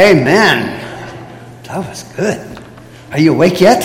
Amen. That was good. Are you awake yet?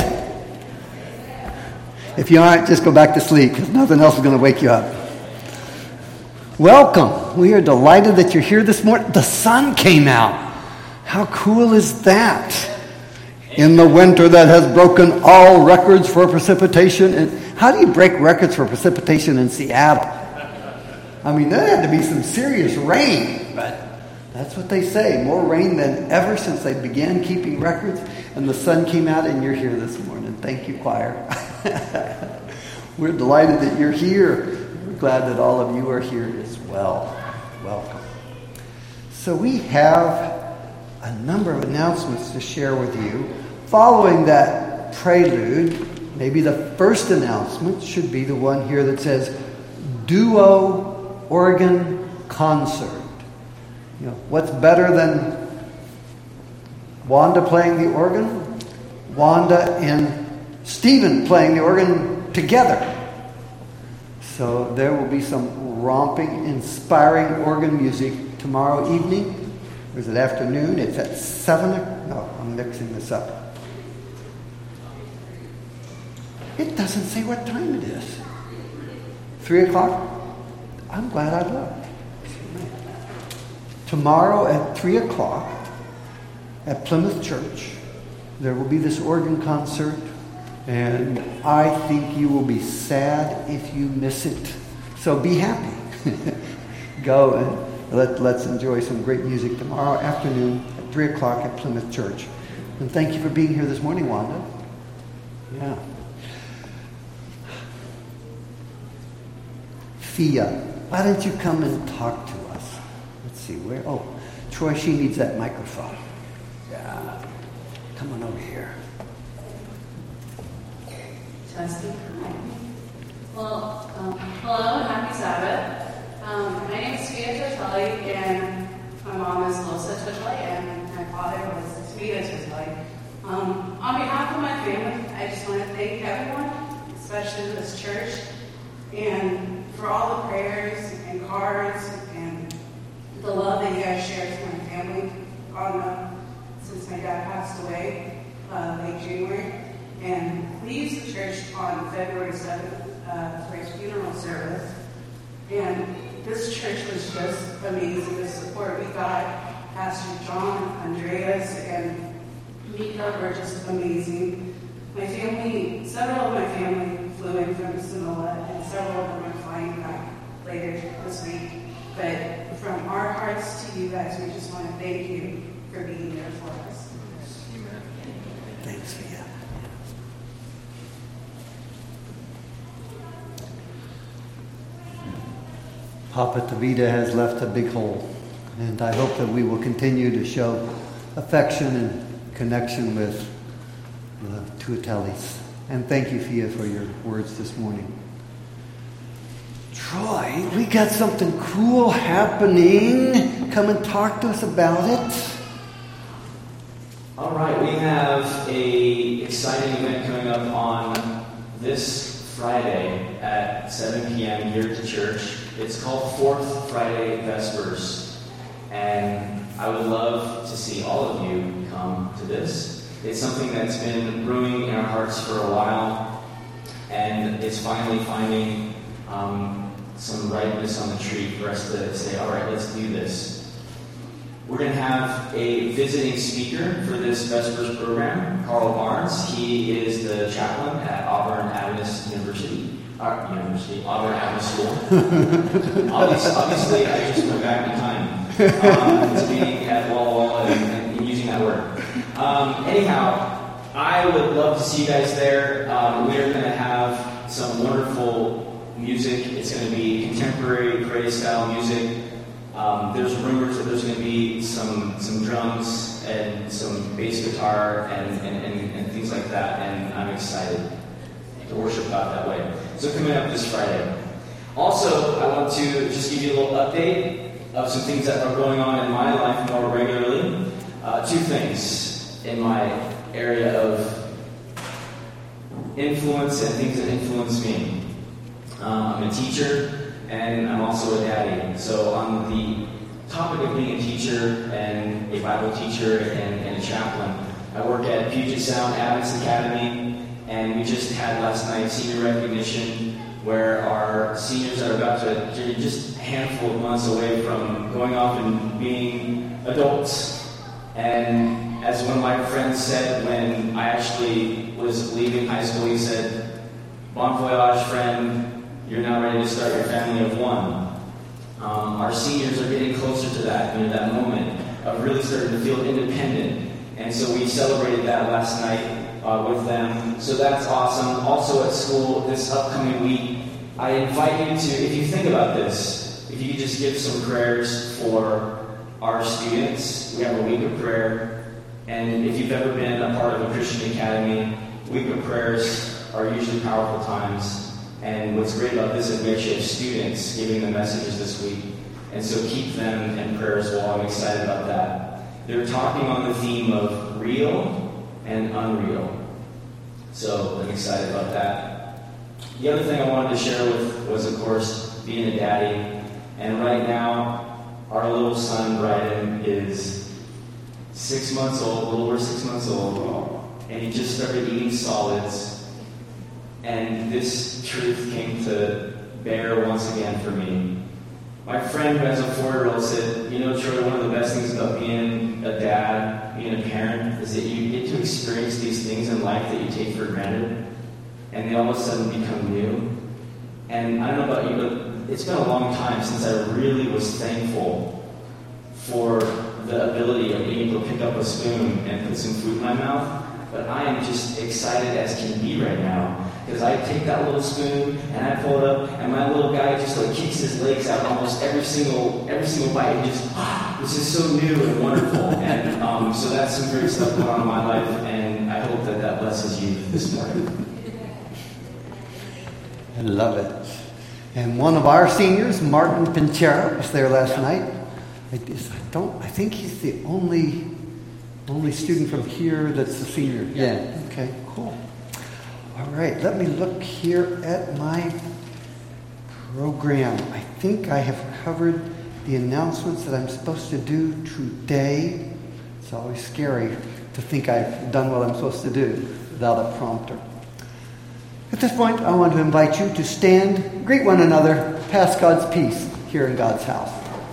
If you aren't, just go back to sleep because nothing else is going to wake you up. Welcome. We are delighted that you're here this morning. The sun came out. How cool is that? In the winter that has broken all records for precipitation. And how do you break records for precipitation in Seattle? I mean, there had to be some serious rain, but that's what they say. More rain than ever since they began keeping records. And the sun came out and you're here this morning. Thank you, choir. We're delighted that you're here. We're glad that all of you are here as well. Welcome. So we have a number of announcements to share with you. Following that prelude, maybe the first announcement should be the one here that says duo organ concert. You know, what's better than Wanda playing the organ? Wanda and Stephen playing the organ together. So there will be some romping, inspiring organ music tomorrow evening. Or is it afternoon? It's at 7 o'clock. No, I'm mixing this up. It doesn't say what time it is. 3 o'clock? I'm glad I looked. Tomorrow at 3 o'clock at Plymouth Church, there will be this organ concert, and I think you will be sad if you miss it. So be happy. Go and let's enjoy some great music tomorrow afternoon at 3 o'clock at Plymouth Church. And thank you for being here this morning, Wanda. Yeah. Fia, why don't you come and talk to us? Let's see, where? Oh, Troy, she needs that microphone. Yeah. Come on over here. Should I speak? Hi. Well, hello and happy Sabbath. My name is Fia Totelli, and my mom is Losa Totelli, and my father was Sveta Totelli. On behalf of my family, I just want to thank everyone, especially this church, and for all the prayers and cards and the love that you guys shared with my family since my dad passed away late January. And leaves the church on February 7th for his funeral service. And this church was just amazing. The support we got, Pastor John, Andreas, and Mika were just amazing. My family, several of my family flew in from Sonoma, and several of them are flying back later this week. But from our hearts to you guys, we just want to thank you for being there for us. Amen. Thanks, Fia. Papa Tavita has left a big hole, and I hope that we will continue to show affection and connection with the Tuatellis. And thank you, Fia, for your words this morning. Troy, we got something cool happening. Come and talk to us about it. All right, we have a exciting event coming up on this Friday at 7 p.m. here at the church. It's called Fourth Friday Vespers, and I would love to see all of you come to this. It's something that's been brewing in our hearts for a while, and it's finally finding some ripeness on the tree for us to say, all right, let's do this. We're going to have a visiting speaker for this Vespers program, Carl Barnes. He is the chaplain at Auburn Adventist Auburn Adventist School. Obviously, I just went back in time to being at Walla Walla and using that word. Anyhow, I would love to see you guys there. We're going to have some wonderful music. It's going to be contemporary praise-style music. There's rumors that there's going to be some drums and some bass guitar and things like that, and I'm excited to worship God that way. So coming up this Friday. Also, I want to just give you a little update of some things that are going on in my life more regularly. Two things in my area of influence and things that influence me. I'm a teacher, and I'm also a daddy. So on the topic of being a teacher and a Bible teacher and a chaplain. I work at Puget Sound Adventist Academy, and we just had last night senior recognition, where our seniors are about to just a handful of months away from going off and being adults. And as one of my friends said when I actually was leaving high school, he said, "Bon voyage, friend, you're now ready to start your family of one." Our seniors are getting closer to that, that moment of really starting to feel independent. And so we celebrated that last night with them. So that's awesome. Also at school this upcoming week, I invite you to, if you think about this, if you could just give some prayers for our students. We have a week of prayer. And if you've ever been a part of a Christian academy, week of prayers are usually powerful times. And what's great about this is we actually have students giving the messages this week. And so keep them in prayer as well. I'm excited about that. They're talking on the theme of real and unreal. So I'm excited about that. The other thing I wanted to share was, of course, being a daddy. And right now, our little son, Bryden, is 6 months old, a little over 6 months old. And he just started eating solids. And this truth came to bear once again for me. My friend who has a 4-year-old said, Troy, one of the best things about being a dad, being a parent, is that you get to experience these things in life that you take for granted, and they all of a sudden become new. And I don't know about you, but it's been a long time since I really was thankful for the ability of being able to pick up a spoon and put some food in my mouth. But I am just excited as can be right now. Because I take that little spoon and I pull it up, and my little guy just kicks his legs out almost every single bite, and just this is so new and wonderful. And so that's some great stuff going on in my life, and I hope that blesses you this morning. I love it. And one of our seniors, Martin Pinchero, was there last night. I think he's the only student from here that's a senior. Yeah. Okay. Cool. All right, let me look here at my program. I think I have covered the announcements that I'm supposed to do today. It's always scary to think I've done what I'm supposed to do without a prompter. At this point, I want to invite you to stand, greet one another, pass God's peace here in God's house.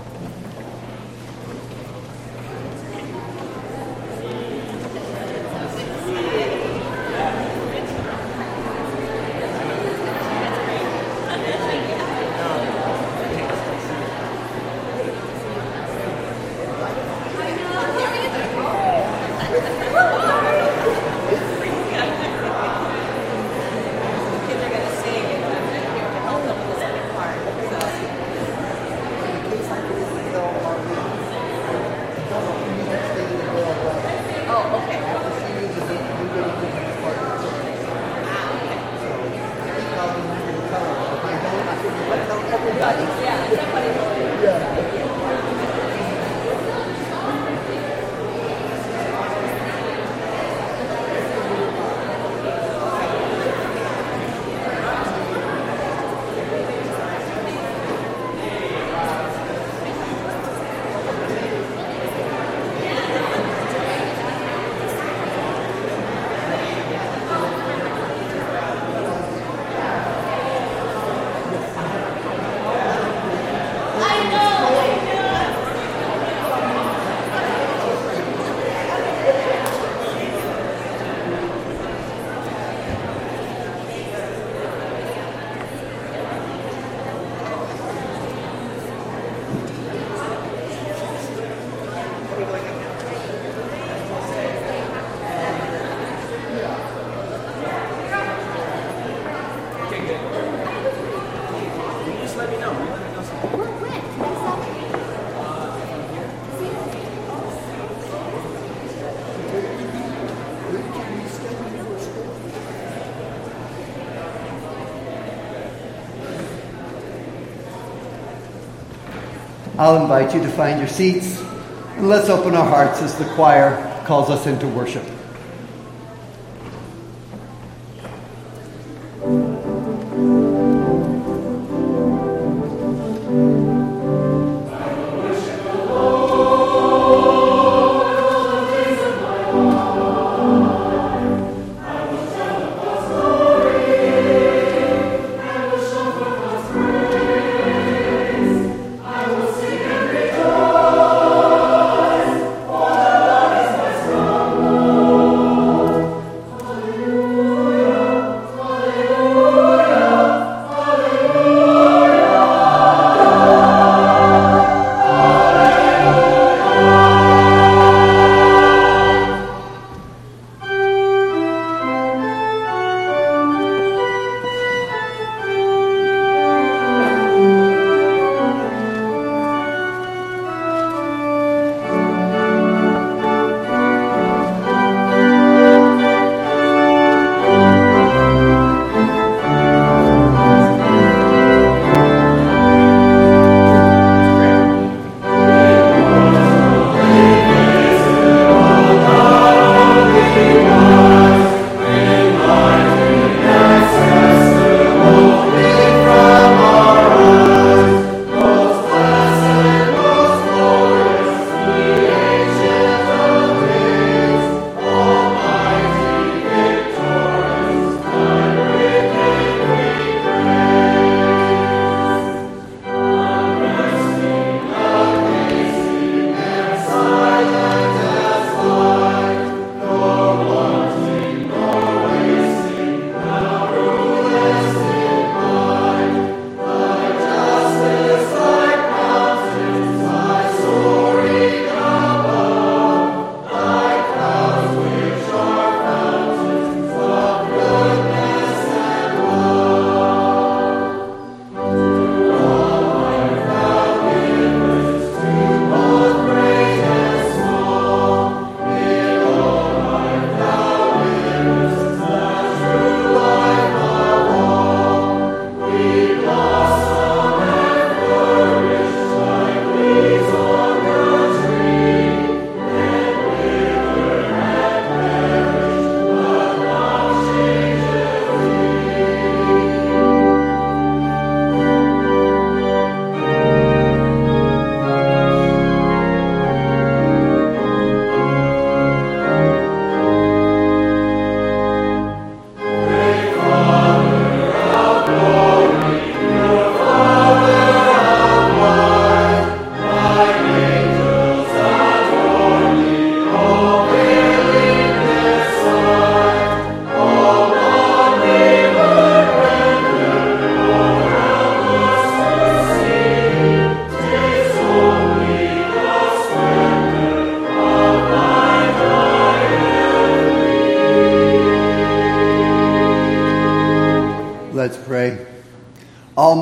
I'll invite you to find your seats, and let's open our hearts as the choir calls us into worship. I worship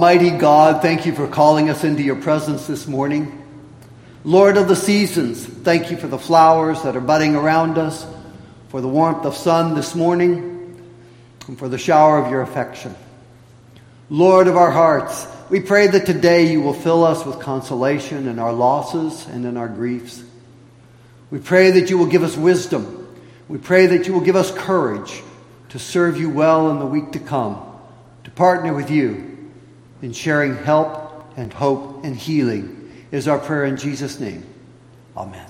Almighty God, thank you for calling us into your presence this morning. Lord of the seasons, thank you for the flowers that are budding around us, for the warmth of sun this morning, and for the shower of your affection. Lord of our hearts, we pray that today you will fill us with consolation in our losses and in our griefs. We pray that you will give us wisdom. We pray that you will give us courage to serve you well in the week to come, to partner with you in sharing help and hope and healing is our prayer in Jesus' name. Amen.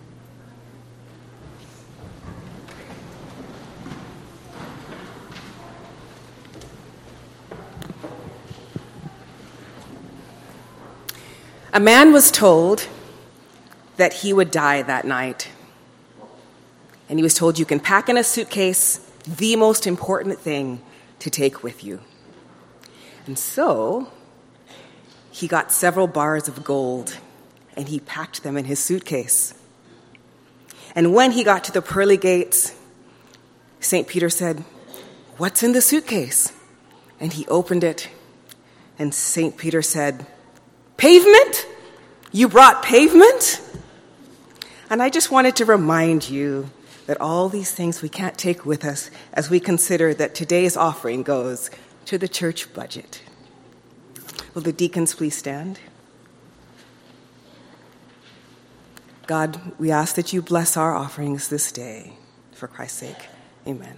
A man was told that he would die that night. And he was told, you can pack in a suitcase the most important thing to take with you. And so he got several bars of gold and he packed them in his suitcase. And when he got to the pearly gates, St. Peter said, "What's in the suitcase?" And he opened it, and St. Peter said, "Pavement? You brought pavement?" And I just wanted to remind you that all these things we can't take with us as we consider that today's offering goes to the church budget. Will the deacons please stand? God, we ask that you bless our offerings this day. For Christ's sake, amen.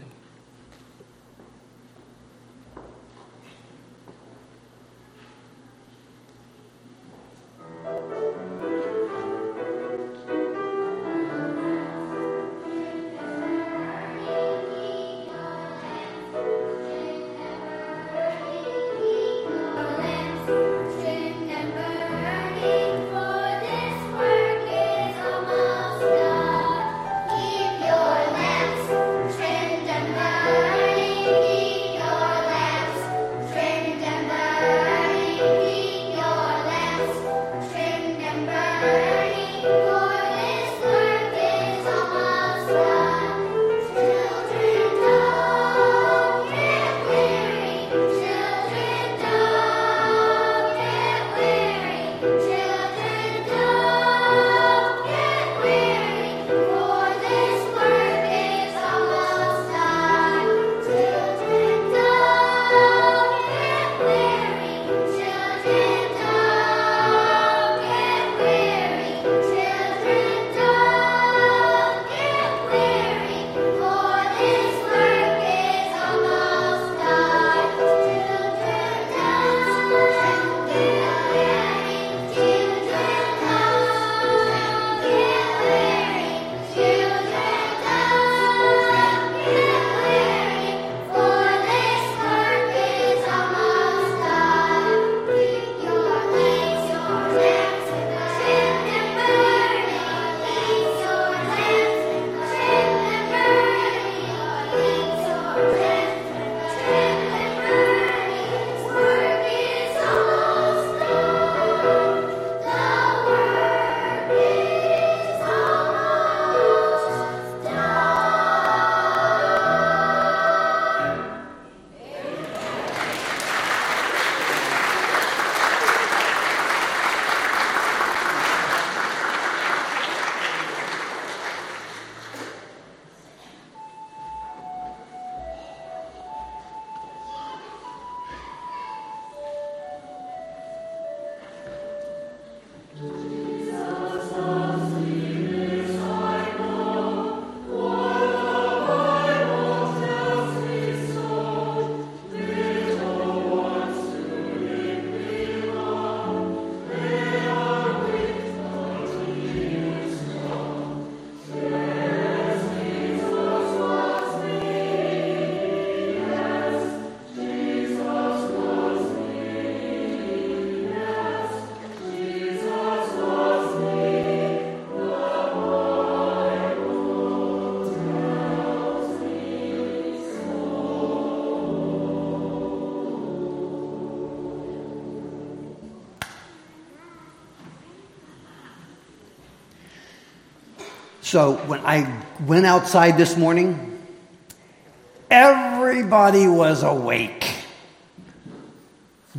So when I went outside this morning, everybody was awake.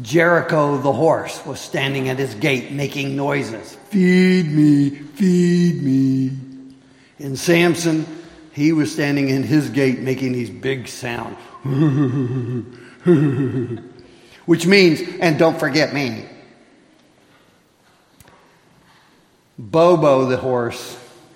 Jericho the horse was standing at his gate making noises. Feed me, feed me. And Samson, he was standing in his gate making these big sounds. Which means, and don't forget me, Bobo the horse,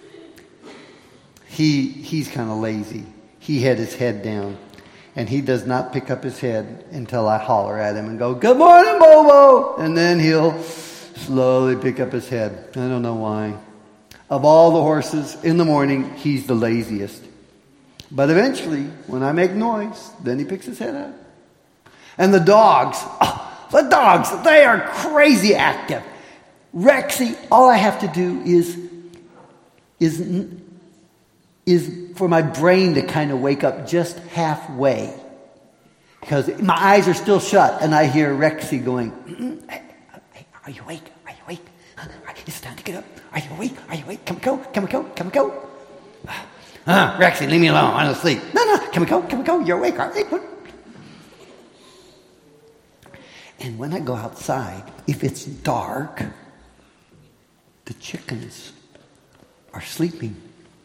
he's kind of lazy. He had his head down. And he does not pick up his head until I holler at him and go, "Good morning, Bobo!" And then he'll slowly pick up his head. I don't know why. Of all the horses, in the morning, he's the laziest. But eventually, when I make noise, then he picks his head up. And the dogs, they are crazy active. Rexy, all I have to do is for my brain to kind of wake up just halfway. Because my eyes are still shut and I hear Rexy going, hey, are you awake? Are you awake? It's time to get up. Are you awake? Are you awake? Come and go. Rexy, leave me alone. I'm asleep. No, come and go. You're awake, aren't you? And when I go outside, if it's dark, the chickens are sleeping.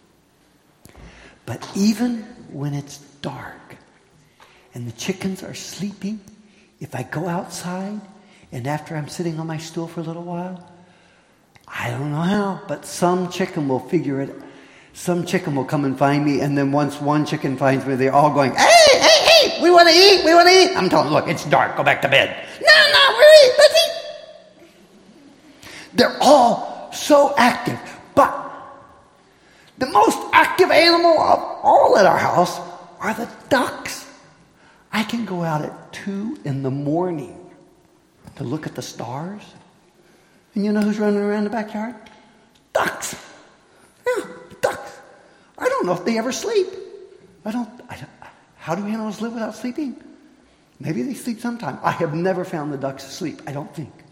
But even when it's dark and the chickens are sleeping, if I go outside and after I'm sitting on my stool for a little while, I don't know how, but some chicken will figure it. Some chicken will come and find me, and then once one chicken finds me, they're all going, hey, we want to eat. I'm telling them, look, it's dark, go back to bed. No, let's eat. They're all so active, but the most active animal of all at our house are the ducks. I can go out at 2 a.m. to look at the stars. And you know who's running around the backyard? Ducks. Yeah, ducks. I don't know if they ever sleep. How do animals live without sleeping? Maybe they sleep sometime. I have never found the ducks asleep, I don't think.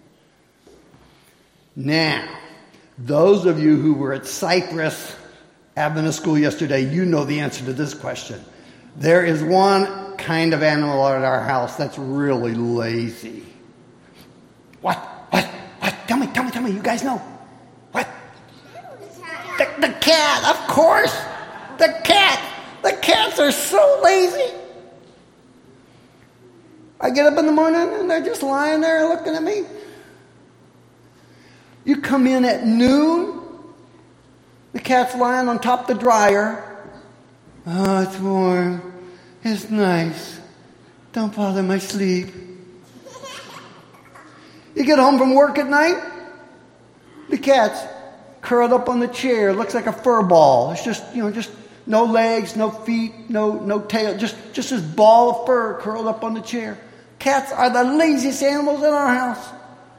Now, those of you who were at Cypress Adventist school yesterday, you know the answer to this question. There is one kind of animal at our house that's really lazy. What? Tell me. You guys know. What? The cat, of course. The cat. The cats are so lazy. I get up in the morning and they're just lying there looking at me. You come in at noon, the cat's lying on top of the dryer. Oh, it's warm. It's nice. Don't bother my sleep. You get home from work at night, the cat's curled up on the chair. Looks like a fur ball. It's just no legs, no feet, no tail. Just this ball of fur curled up on the chair. Cats are the laziest animals in our house.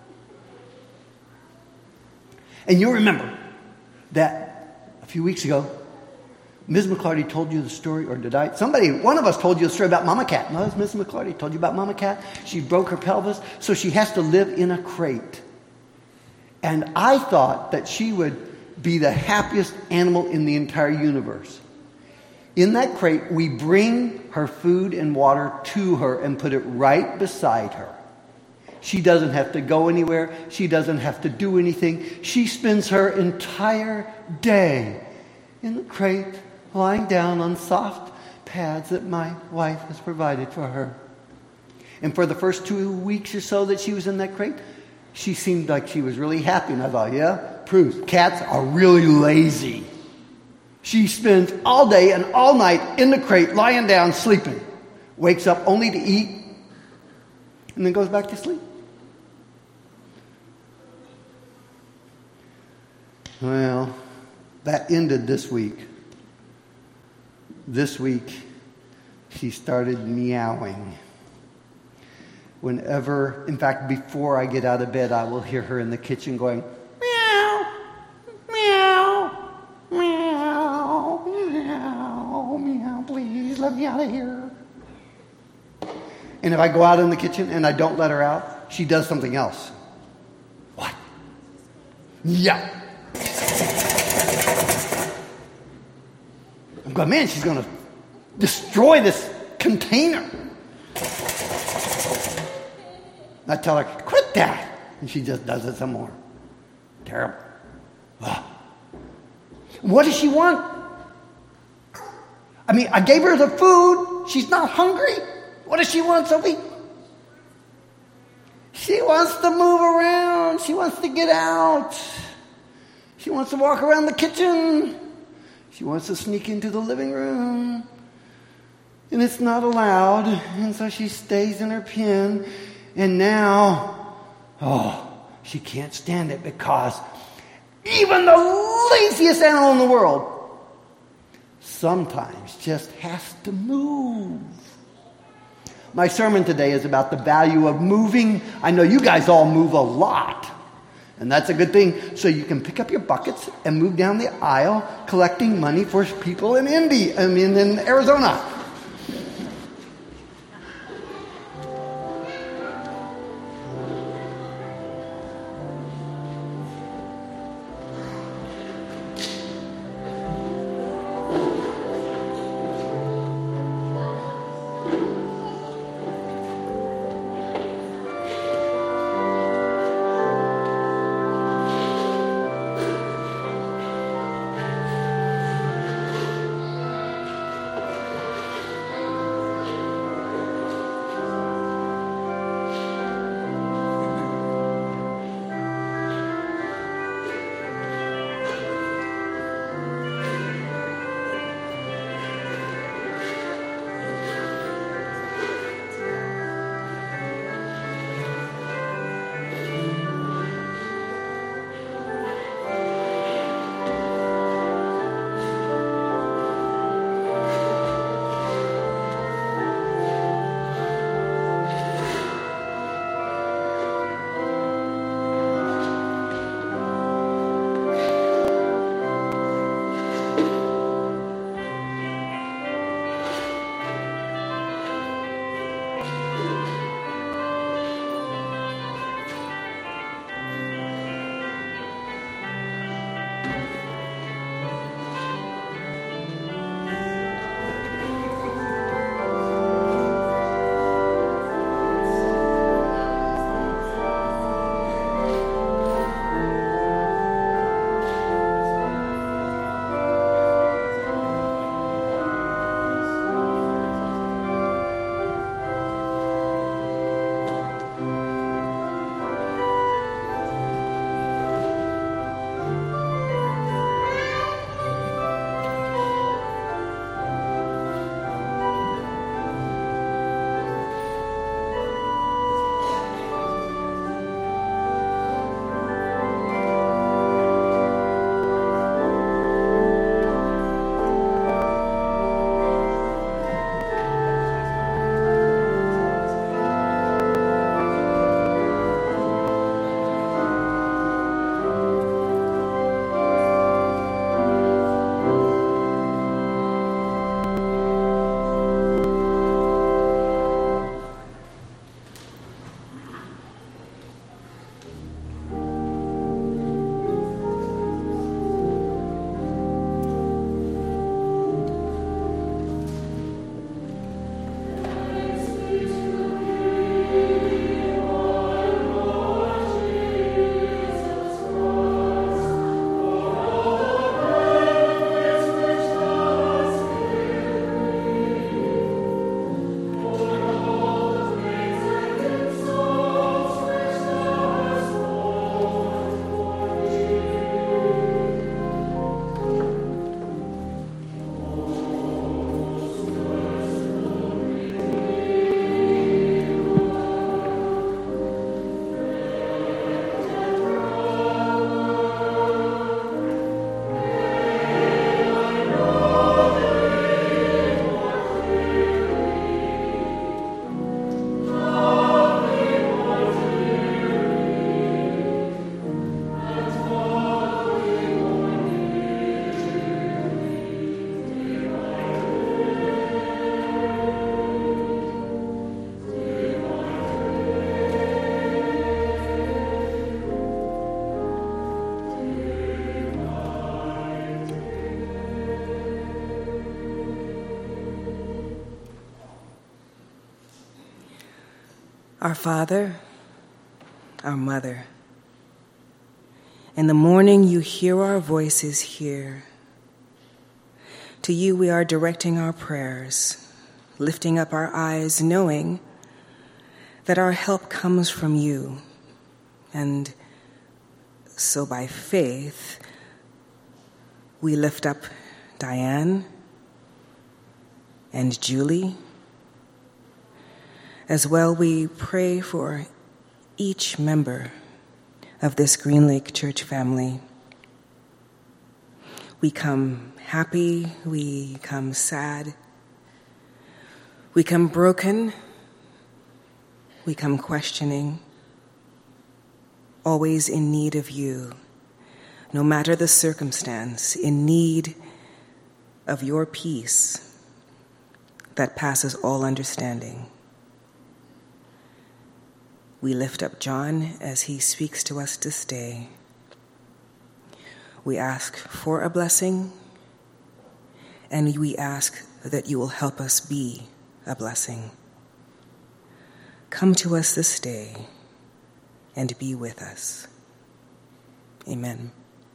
And you'll remember that a few weeks ago, Ms. McClarty told you the story, or did I? One of us told you the story about Mama Cat. No, it was Ms. McClarty told you about Mama Cat. She broke her pelvis, so she has to live in a crate. And I thought that she would be the happiest animal in the entire universe. In that crate, we bring her food and water to her and put it right beside her. She doesn't have to go anywhere. She doesn't have to do anything. She spends her entire day in the crate, lying down on soft pads that my wife has provided for her. And for the first 2 weeks or so that she was in that crate, she seemed like she was really happy. And I thought, yeah, proves cats are really lazy. She spends all day and all night in the crate, lying down, sleeping. Wakes up only to eat, and then goes back to sleep. Well, that ended this week. This week, she started meowing. Whenever, in fact, before I get out of bed, I will hear her in the kitchen going, meow, meow, meow, meow, meow, please let me out of here. And if I go out in the kitchen and I don't let her out, she does something else. What? Yeah. I'm going, man, she's going to destroy this container. I tell her, quit that. And she just does it some more. Terrible. Ugh. What does she want? I mean, I gave her the food. She's not hungry. What does she want, Sophie? She wants to move around. She wants to get out. She wants to walk around the kitchen. She wants to sneak into the living room. And it's not allowed. And so she stays in her pen. And now, she can't stand it because even the laziest animal in the world sometimes just has to move. My sermon today is about the value of moving. I know you guys all move a lot, and that's a good thing. So you can pick up your buckets and move down the aisle collecting money for people in in Arizona. Our Father, our mother. In the morning, you hear our voices here. To you, we are directing our prayers, lifting up our eyes, knowing that our help comes from you. And so by faith, we lift up Diane and Julie. As well, we pray for each member of this Green Lake Church family. We come happy, we come sad, we come broken, we come questioning, always in need of you, no matter the circumstance, in need of your peace that passes all understanding. We lift up John as he speaks to us this day. We ask for a blessing, and we ask that you will help us be a blessing. Come to us this day and be with us. Amen.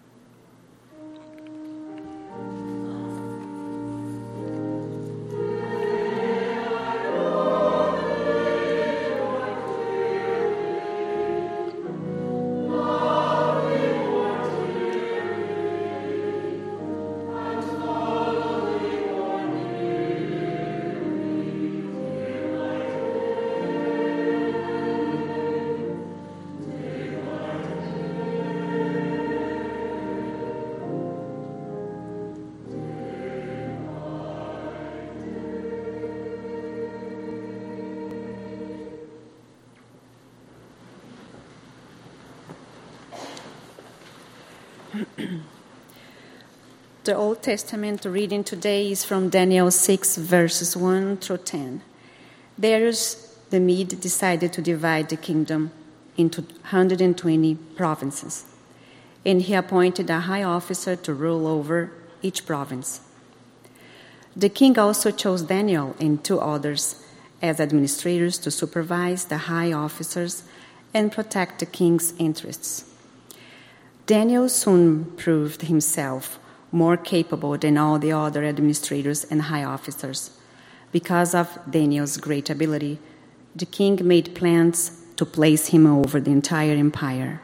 The Old Testament reading today is from Daniel 6, verses 1 through 10. Darius the Mede decided to divide the kingdom into 120 provinces, and he appointed a high officer to rule over each province. The king also chose Daniel and 2 others as administrators to supervise the high officers and protect the king's interests. Daniel soon proved himself more capable than all the other administrators and high officers. Because of Daniel's great ability, the king made plans to place him over the entire empire.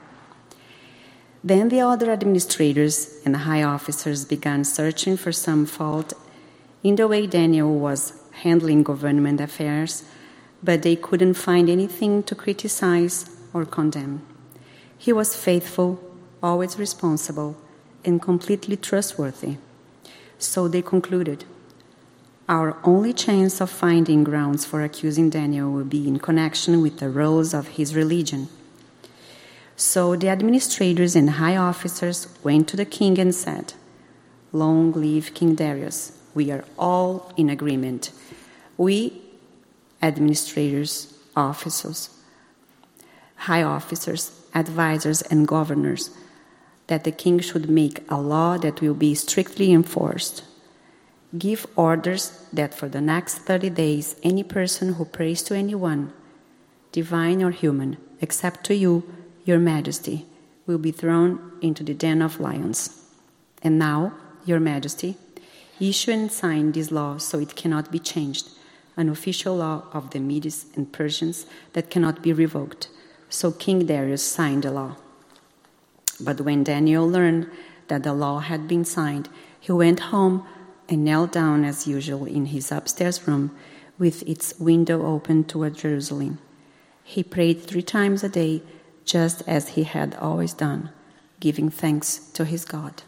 Then the other administrators and high officers began searching for some fault in the way Daniel was handling government affairs, but they couldn't find anything to criticize or condemn. He was faithful, always responsible, and completely trustworthy. So they concluded, our only chance of finding grounds for accusing Daniel will be in connection with the rules of his religion. So the administrators and high officers went to the king and said, long live King Darius. We are all in agreement. We, administrators, officers, high officers, advisors, and governors, that the king should make a law that will be strictly enforced. Give orders that for the next 30 days, any person who prays to anyone, divine or human, except to you, your majesty, will be thrown into the den of lions. And now, your majesty, issue and sign this law so it cannot be changed, an official law of the Medes and Persians that cannot be revoked. So King Darius signed the law. But when Daniel learned that the law had been signed, he went home and knelt down as usual in his upstairs room with its window open toward Jerusalem. He prayed 3 times a day, just as he had always done, giving thanks to his God.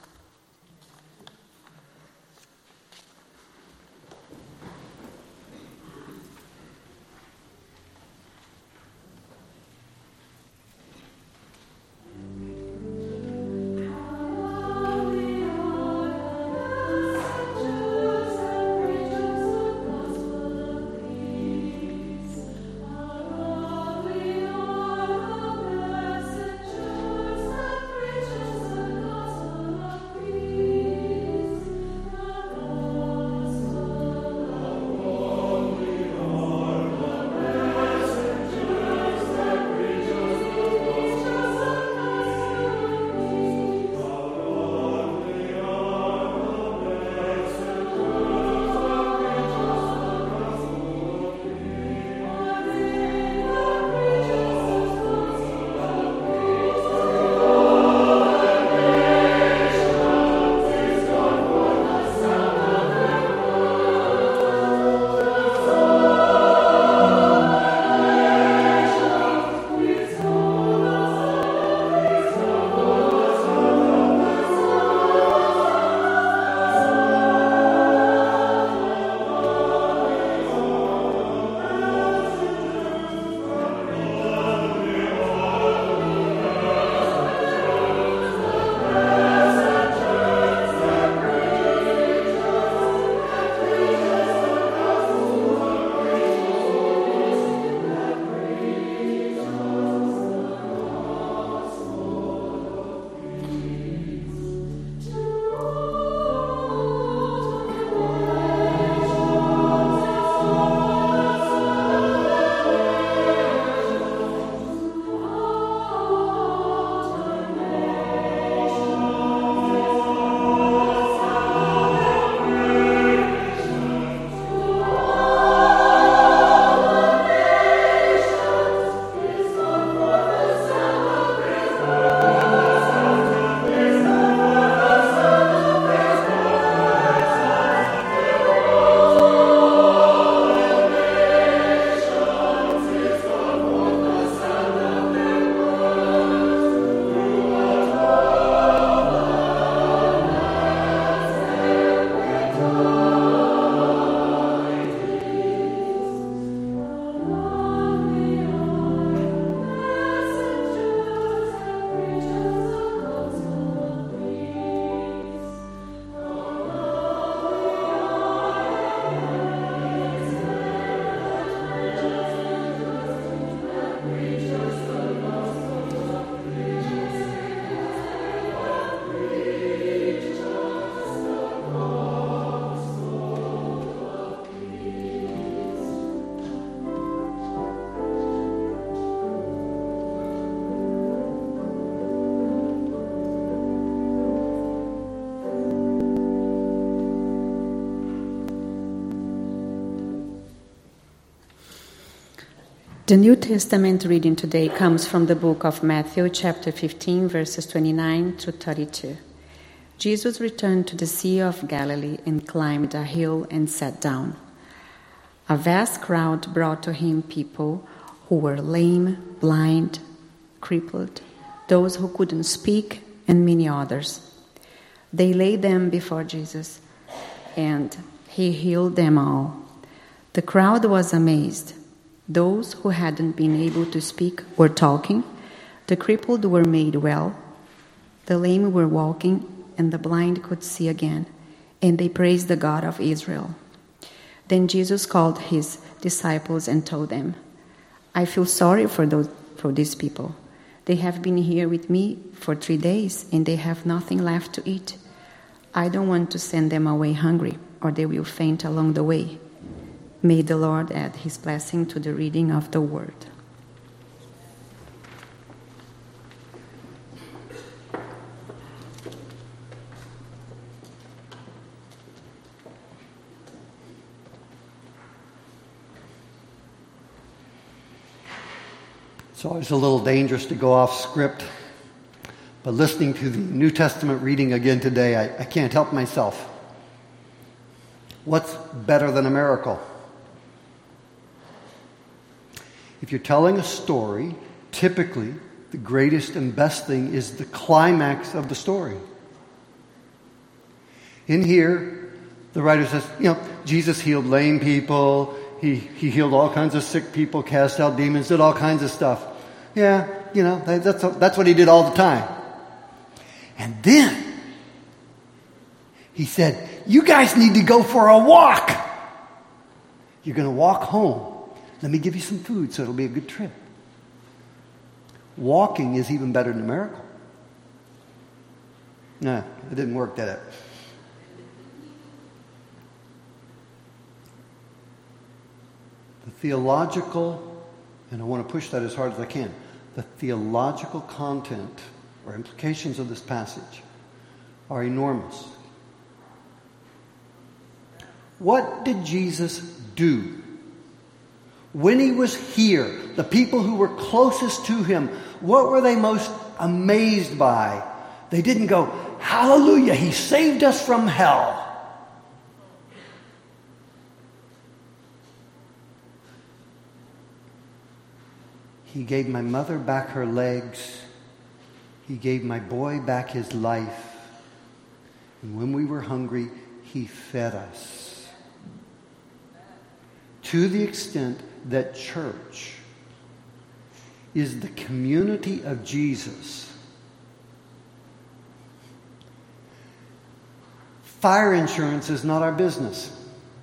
The New Testament reading today comes from the book of Matthew, chapter 15, verses 29 to 32. Jesus returned to the Sea of Galilee and climbed a hill and sat down. A vast crowd brought to him people who were lame, blind, crippled, those who couldn't speak, and many others. They laid them before Jesus, and he healed them all. The crowd was amazed. Those who hadn't been able to speak were talking, the crippled were made well, the lame were walking, and the blind could see again, and they praised the God of Israel. Then Jesus called his disciples and told them, I feel sorry for these people. They have been here with me for 3 days, and they have nothing left to eat. I don't want to send them away hungry, or they will faint along the way. May the Lord add his blessing to the reading of the word. It's always a little dangerous to go off script, but listening to the New Testament reading again today, I can't help myself. What's better than a miracle? If you're telling a story, typically the greatest and best thing is the climax of the story. In here, the writer says, Jesus healed lame people, he healed all kinds of sick people, cast out demons, did all kinds of stuff. Yeah, that's what he did all the time. And then he said, you guys need to go for a walk. You're going to walk home. Let me give you some food so it'll be a good trip. Walking is even better than a miracle. No, it didn't work, did it? The theological, and I want to push that as hard as I can, the theological content or implications of this passage are enormous. What did Jesus do? When he was here, the people who were closest to him, what were they most amazed by? They didn't go, hallelujah, he saved us from hell. He gave my mother back her legs. He gave my boy back his life. And when we were hungry, he fed us. To the extent that church is the community of Jesus. Fire insurance is not our business.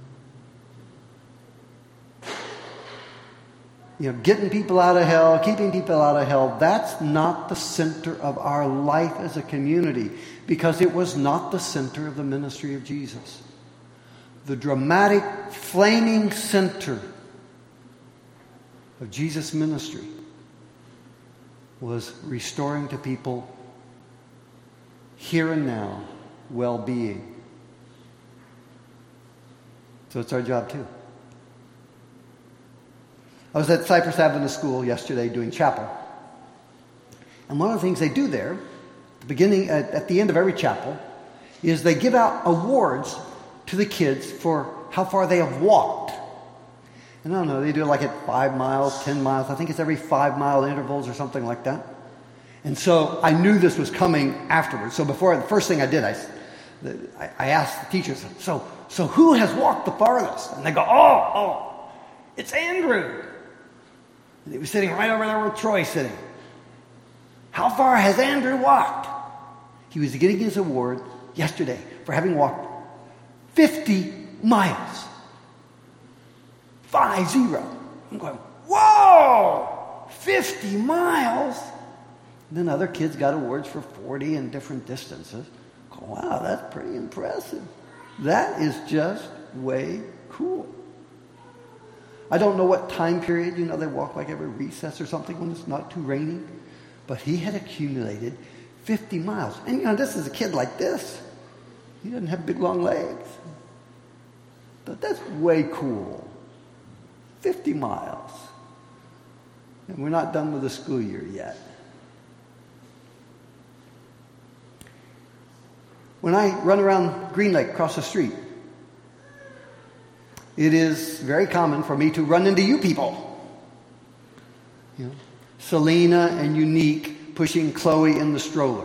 Getting people out of hell, keeping people out of hell, that's not the center of our life as a community, because it was not the center of the ministry of Jesus. The dramatic, flaming center of Jesus' ministry was restoring to people here and now well-being. So it's our job too. I was at Cypress Adventist School yesterday doing chapel. And one of the things they do there, at the end of every chapel, is they give out awards to the kids for how far they have walked. And I don't know, they do it like at 5 miles, 10 miles. I think it's every 5-mile intervals or something like that. And so I knew this was coming afterwards. So the first thing I did, I asked the teachers, so who has walked the farthest? And they go, oh, it's Andrew. And he was sitting right over there where Troy's sitting. How far has Andrew walked? He was getting his award yesterday for having walked 50 miles. 50. I'm going, whoa! 50 miles? And then other kids got awards for 40 and different distances. Wow, that's pretty impressive. That is just way cool. I don't know what time period, they walk like every recess or something when it's not too rainy. But he had accumulated 50 miles. And this is a kid like this. He doesn't have big, long legs. But that's way cool. 50 miles. And we're not done with the school year yet. When I run around Green Lake across the street, it is very common for me to run into you people. You know, Selena and Unique pushing Chloe in the stroller.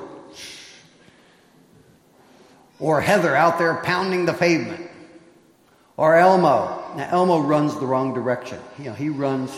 Or Heather out there pounding the pavement. Or Elmo. Now, Elmo runs the wrong direction. You know, he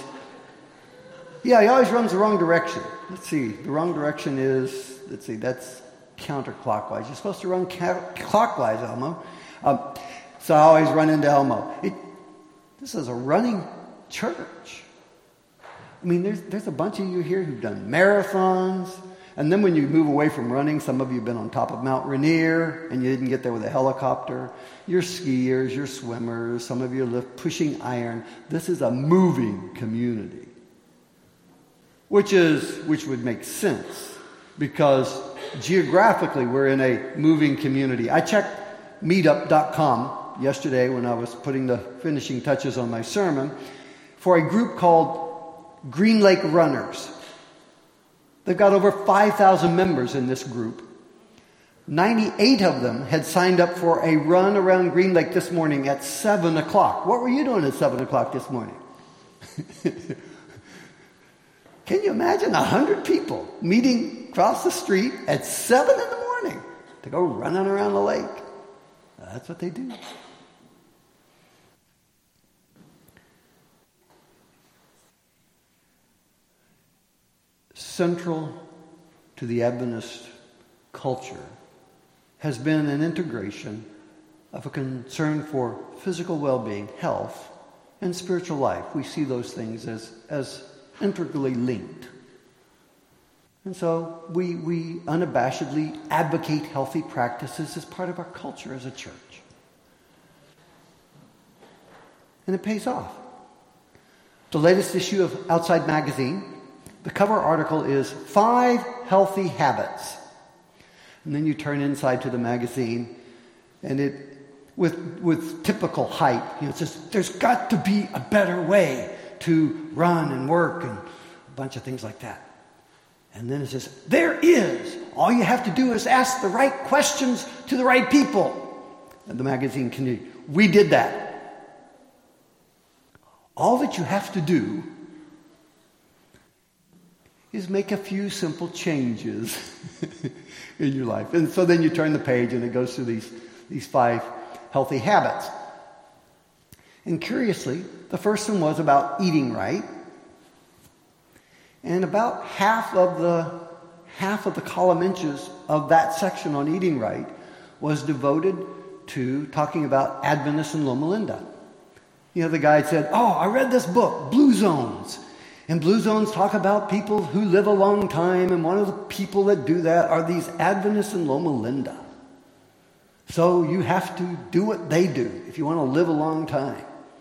always runs the wrong direction. Let's see, the wrong direction is, that's counterclockwise. You're supposed to run clockwise, Elmo. So I always run into Elmo. This is a running church. I mean, there's a bunch of you here who've done marathons. And then when you move away from running, some of you have been on top of Mount Rainier, and you didn't get there with a helicopter. You're skiers, you're swimmers, some of you are pushing iron. This is a moving community. Which would make sense, because geographically we're in a moving community. I checked meetup.com yesterday when I was putting the finishing touches on my sermon for a group called Green Lake Runners. They've got over 5,000 members in this group. 98 of them had signed up for a run around Green Lake this morning at 7 o'clock. What were you doing at 7 o'clock this morning? Can you imagine 100 people meeting across the street at 7 in the morning to go running around the lake? That's what they do. Central to the Adventist culture has been an integration of a concern for physical well-being, health, and spiritual life. We see those things as integrally linked. And so we unabashedly advocate healthy practices as part of our culture as a church. And it pays off. The latest issue of Outside Magazine, the cover article is 5 Healthy Habits. And then you turn inside to the magazine, and it, with typical hype, it says, there's got to be a better way to run and work and a bunch of things like that. And then it says, there is. All you have to do is ask the right questions to the right people. And the magazine continued, we did that. All that you have to do is make a few simple changes in your life. And so then you turn the page and it goes through these 5 healthy habits. And curiously, the first one was about eating right. And about half of the column inches of that section on eating right was devoted to talking about Adventists in Loma Linda. You know, the guy said, I read this book, Blue Zones. And Blue Zones talk about people who live a long time, and one of the people that do that are these Adventists in Loma Linda. So you have to do what they do if you want to live a long time.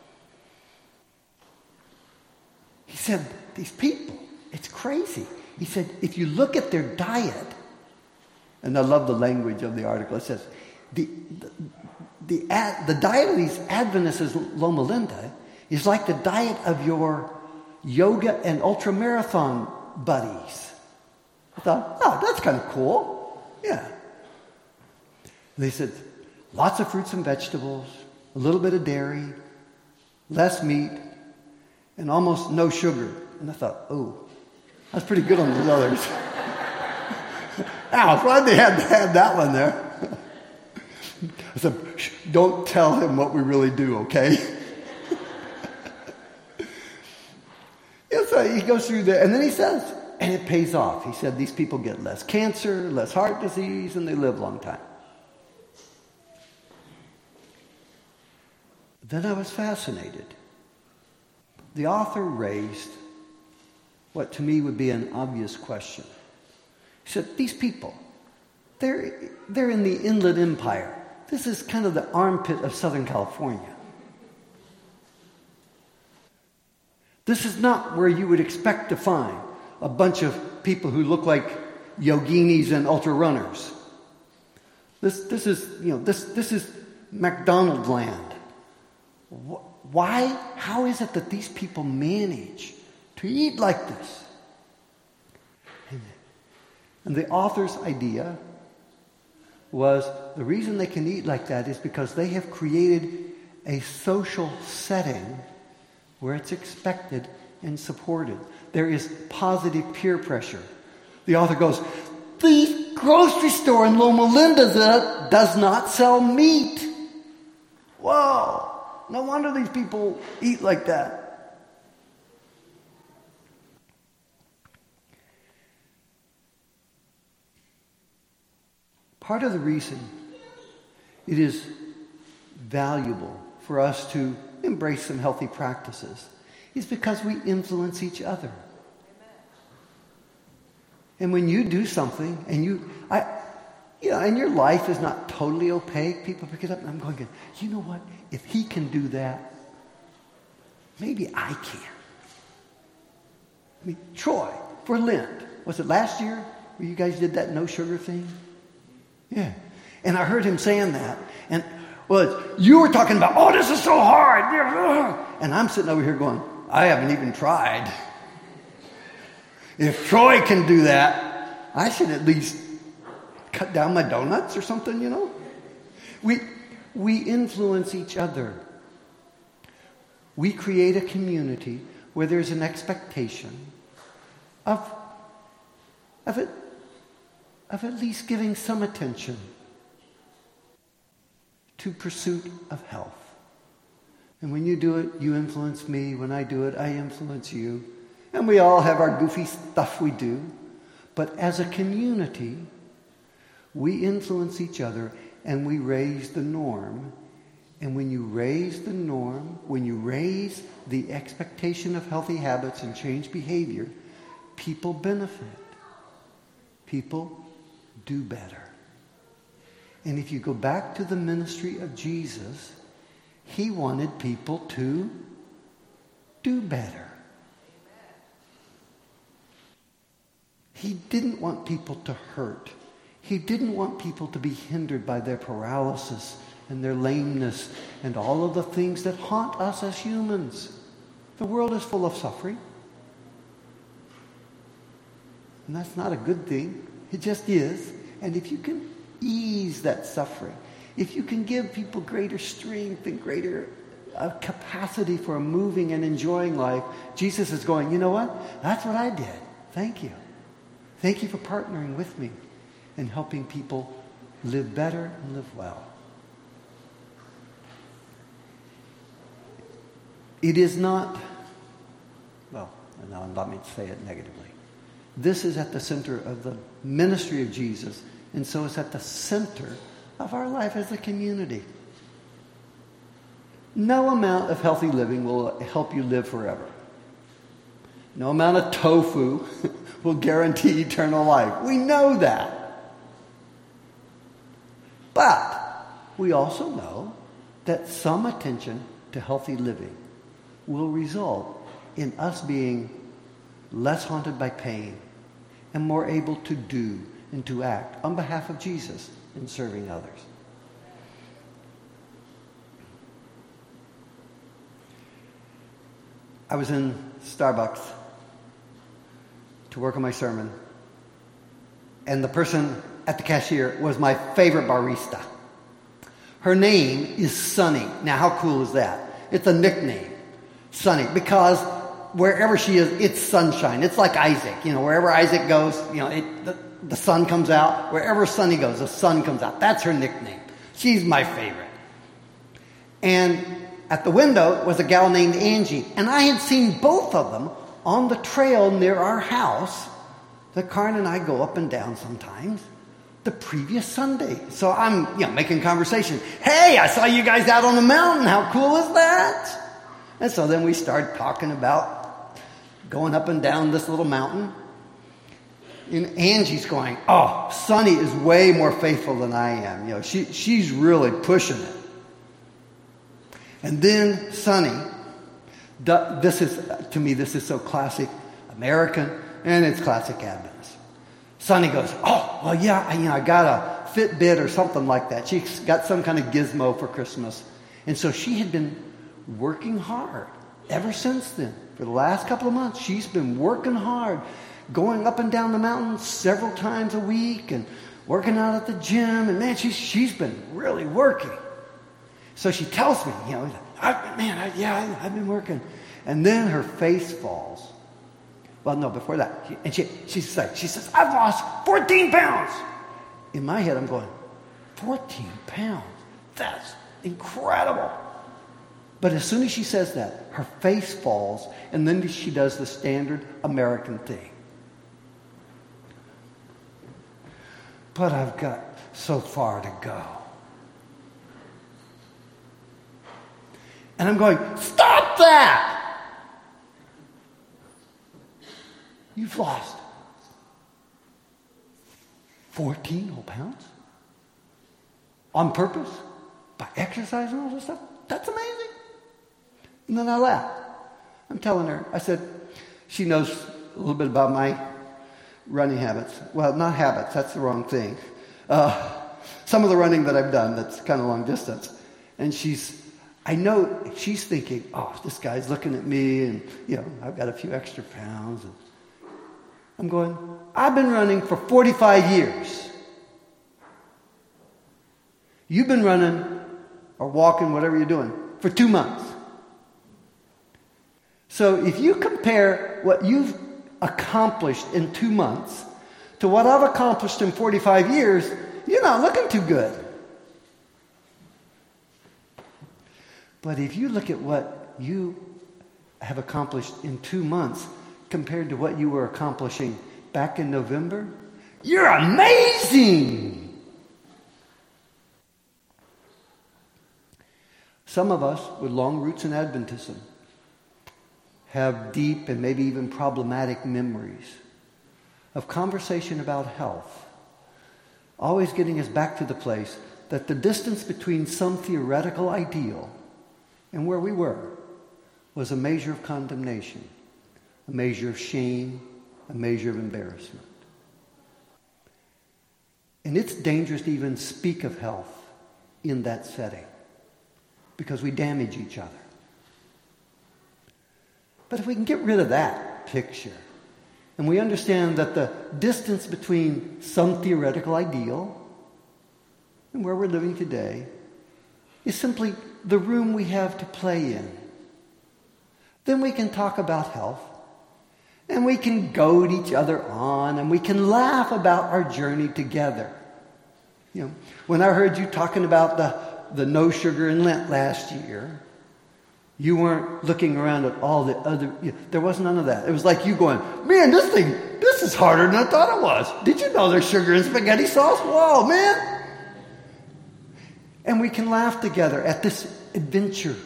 He said, these people, it's crazy. He said, if you look at their diet, and I love the language of the article, it says, the diet of these Adventists in Loma Linda is like the diet of your yoga and ultramarathon buddies. I thought, that's kind of cool. Yeah. They said, lots of fruits and vegetables, a little bit of dairy, less meat, and almost no sugar. And I thought, that's pretty good on those others. Ow, why'd they have to have that one there? I said, don't tell him what we really do, okay? So he goes through there, and then he says, and it pays off. He said these people get less cancer, less heart disease, and they live a long time. Then I was fascinated. The author raised what to me would be an obvious question. He said, these people, they're in the Inland Empire. This is kind of the armpit of Southern California. This is not where you would expect to find a bunch of people who look like yoginis and ultra runners. This is McDonald land. Why? How is it that these people manage to eat like this. And the author's idea was the reason they can eat like that is because they have created a social setting where it's expected and supported. There is positive peer pressure. The author goes, the grocery store in Loma Linda does not sell meat. Whoa, no wonder these people eat like that. Part of the reason it is valuable for us to embrace some healthy practices is because we influence each other. And when you do something and your life is not totally opaque, people pick it up and I'm going, you know what? If he can do that, maybe I can. I mean, Troy, for Lent, was it last year where you guys did that no sugar thing? Yeah. And I heard him saying that. And, well, you were talking about, oh, this is so hard. And I'm sitting over here going, I haven't even tried. If Troy can do that, I should at least cut down my donuts or something, you know. We influence each other. We create a community where there's an expectation of at least giving some attention to pursuit of health. And when you do it, you influence me. When I do it, I influence you. And we all have our goofy stuff we do. But as a community, we influence each other and we raise the norm. And when you raise the norm, when you raise the expectation of healthy habits and change behavior, people benefit. People do better. And if you go back to the ministry of Jesus, he wanted people to do better. He didn't want people to hurt. He didn't want people to be hindered by their paralysis and their lameness and all of the things that haunt us as humans. The world is full of suffering. And that's not a good thing. It just is. And if you can ease that suffering, if you can give people greater strength and greater capacity for moving and enjoying life, Jesus is going, you know what? That's what I did. Thank you. Thank you for partnering with me and helping people live better and live well. It is not, well, no, let me say it negatively. This is at the center of the ministry of Jesus, and so it's at the center of our life as a community. No amount of healthy living will help you live forever. No amount of tofu will guarantee eternal life. We know that. But we also know that some attention to healthy living will result in us being less haunted by pain and more able to do and to act on behalf of Jesus in serving others. I was in Starbucks to work on my sermon, and the person at the cashier was my favorite barista. Her name is Sunny. Now, how cool is that? It's a nickname, Sunny, because wherever she is, it's sunshine. It's like Isaac. You know, wherever Isaac goes, you know, the sun comes out. Wherever Sunny goes, the sun comes out. That's her nickname. She's my favorite. And at the window was a gal named Angie. And I had seen both of them on the trail near our house that Karen and I go up and down sometimes the previous Sunday. So I'm making conversation. Hey, I saw you guys out on the mountain. How cool is that? And so then we started talking about going up and down this little mountain. And Angie's going, oh, Sunny is way more faithful than I am. You know, she's really pushing it. And then Sunny, this is so classic American, and it's classic Adventist. Sunny goes, oh, well, yeah, I got a Fitbit or something like that. She got some kind of gizmo for Christmas. And so she had been working hard ever since then for the last couple of months, she's been working hard, going up and down the mountain several times a week and working out at the gym. And man, she's been really working. So she tells me, I've been working. And then her face falls. Well, no, before that. She says, I've lost 14 pounds. In my head, I'm going, 14 pounds? That's incredible. But as soon as she says that, her face falls, and then she does the standard American thing. But I've got so far to go. And I'm going, stop that! You've lost 14 whole pounds? On purpose? By exercising all this stuff? That's amazing. And then I laughed. I'm telling her, I said, she knows a little bit about my running habits. Well, not habits, that's the wrong thing. Some of the running that I've done that's kind of long distance. And I know she's thinking, oh, this guy's looking at me and, I've got a few extra pounds. And I'm going, I've been running for 45 years. You've been running or walking, whatever you're doing, for 2 months. So if you compare what you've accomplished in 2 months to what I've accomplished in 45 years, you're not looking too good. But if you look at what you have accomplished in 2 months compared to what you were accomplishing back in November, you're amazing! Some of us with long roots in Adventism have deep and maybe even problematic memories of conversation about health, always getting us back to the place that the distance between some theoretical ideal and where we were was a measure of condemnation, a measure of shame, a measure of embarrassment. And it's dangerous to even speak of health in that setting because we damage each other. But if we can get rid of that picture and we understand that the distance between some theoretical ideal and where we're living today is simply the room we have to play in, then we can talk about health and we can goad each other on and we can laugh about our journey together. When I heard you talking about the no sugar in Lent last year, you weren't looking around at all the other, there wasn't none of that. It was like you going, man, this is harder than I thought it was. Did you know there's sugar in spaghetti sauce? Whoa, man. And we can laugh together at this adventure.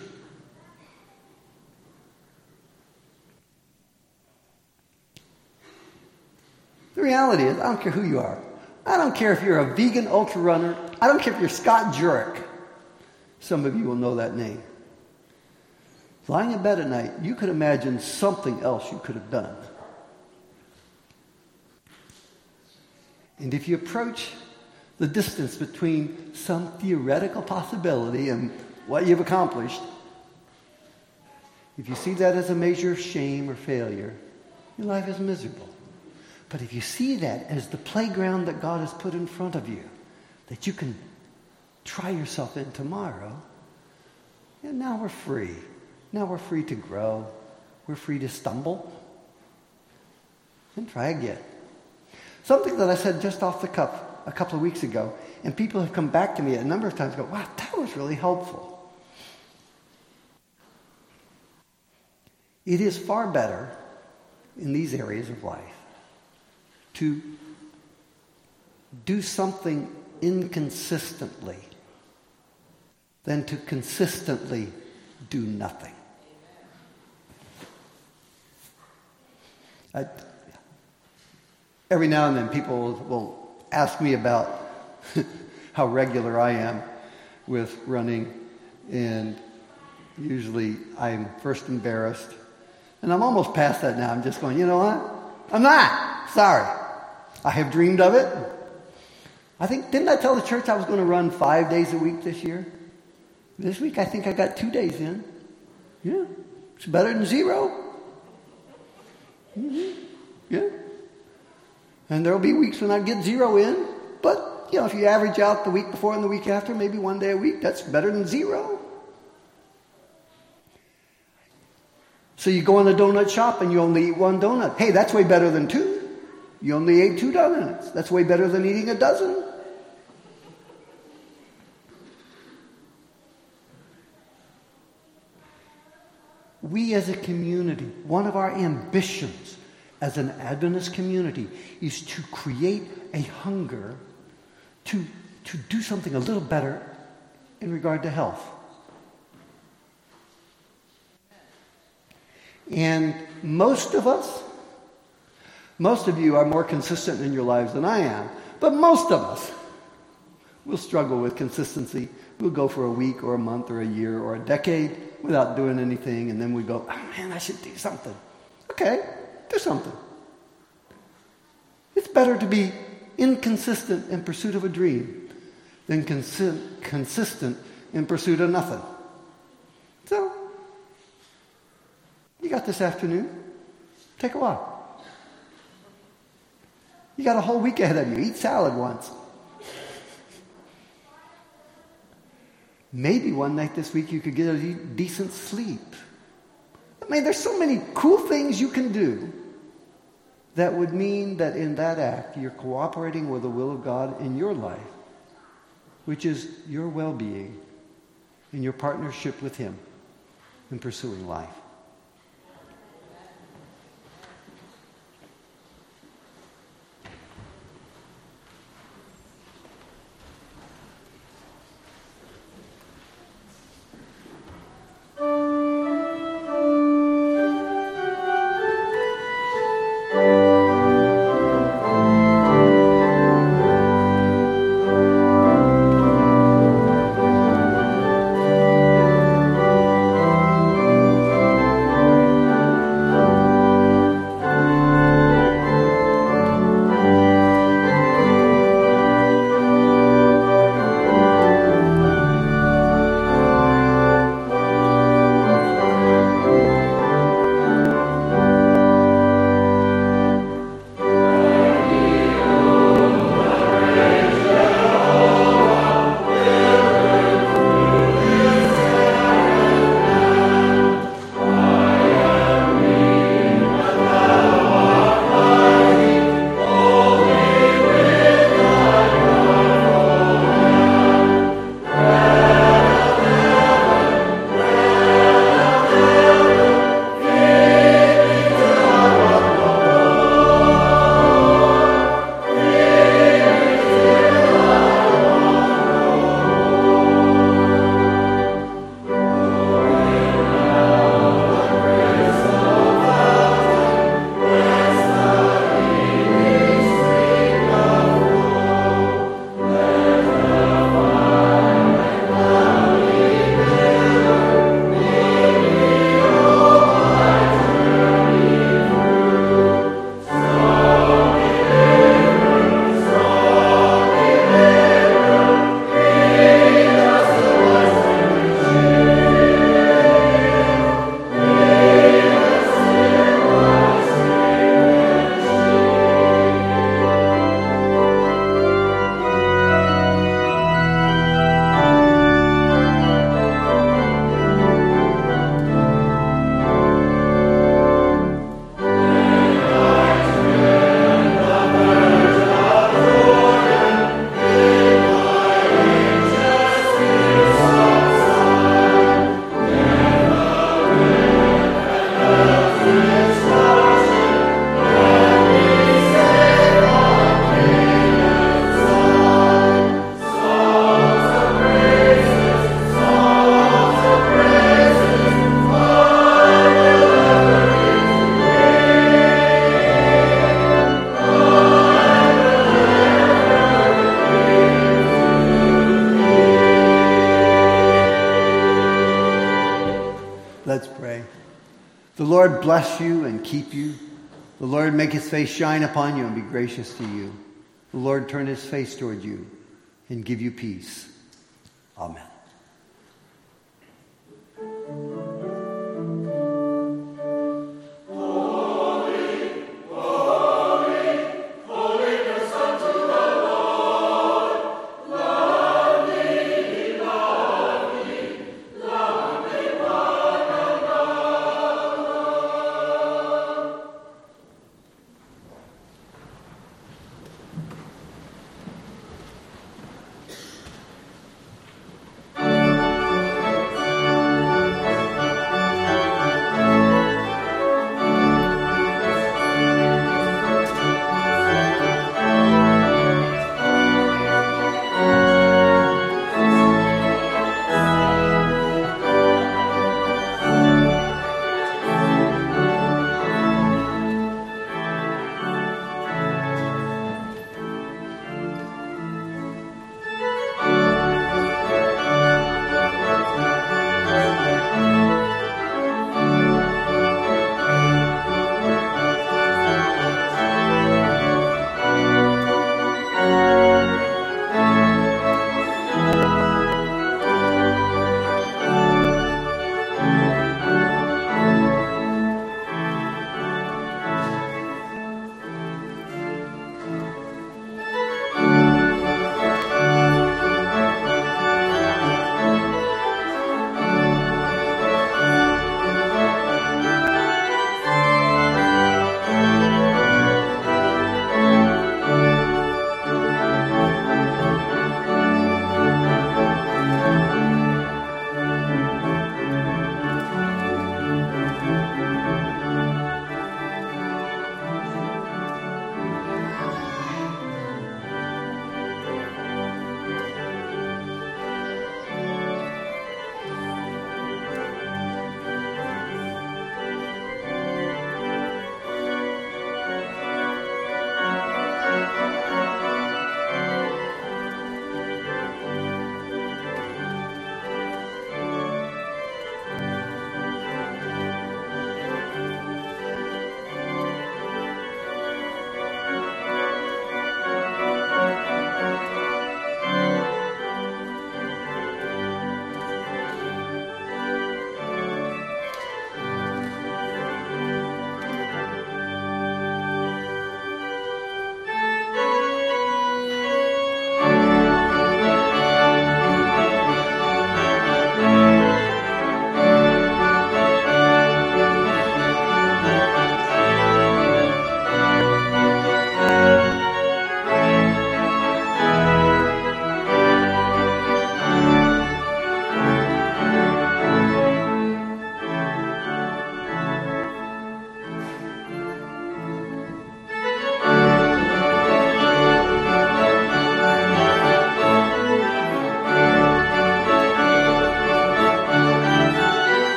The reality is, I don't care who you are. I don't care if you're a vegan ultra runner. I don't care if you're Scott Jurek. Some of you will know that name. Lying in bed at night, you could imagine something else you could have done. And if you approach the distance between some theoretical possibility and what you've accomplished, if you see that as a measure of shame or failure, your life is miserable. But if you see that as the playground that God has put in front of you, that you can try yourself in tomorrow, and now we're free. Now we're free to grow. We're free to stumble and try again. Something that I said just off the cuff a couple of weeks ago, and people have come back to me a number of times and go, wow, that was really helpful. It is far better in these areas of life to do something inconsistently than to consistently do nothing. Every now and then people will ask me about how regular I am with running, and usually I'm first embarrassed. And I'm almost past that now. I'm just going, you know what? I'm not. Sorry. I have dreamed of it. Didn't I tell the church I was going to run 5 days a week this year? This week I think I got 2 days in. Yeah. It's better than 0. Yeah. And there'll be weeks when I get 0 in, but if you average out the week before and the week after, maybe 1 day a week, that's better than 0. So you go in a donut shop and you only eat 1 donut. Hey, that's way better than 2. You only ate 2 donuts. That's way better than eating a dozen. We as a community, one of our ambitions as an Adventist community is to create a hunger to do something a little better in regard to health. And most of you are more consistent in your lives than I am, but most of us will struggle with consistency. We'll go for a week or a month or a year or a decade without doing anything, and then we go, oh man, I should do something. Okay, do something. It's better to be inconsistent in pursuit of a dream than consistent in pursuit of nothing. So, you got this afternoon, take a walk. You got a whole week ahead of you, eat salad once. Maybe one night this week you could get a decent sleep. I mean, there's so many cool things you can do that would mean that in that act you're cooperating with the will of God in your life, which is your well-being and your partnership with Him in pursuing life. Let's pray. The Lord bless you and keep you. The Lord make His face shine upon you and be gracious to you. The Lord turn His face toward you and give you peace. Amen.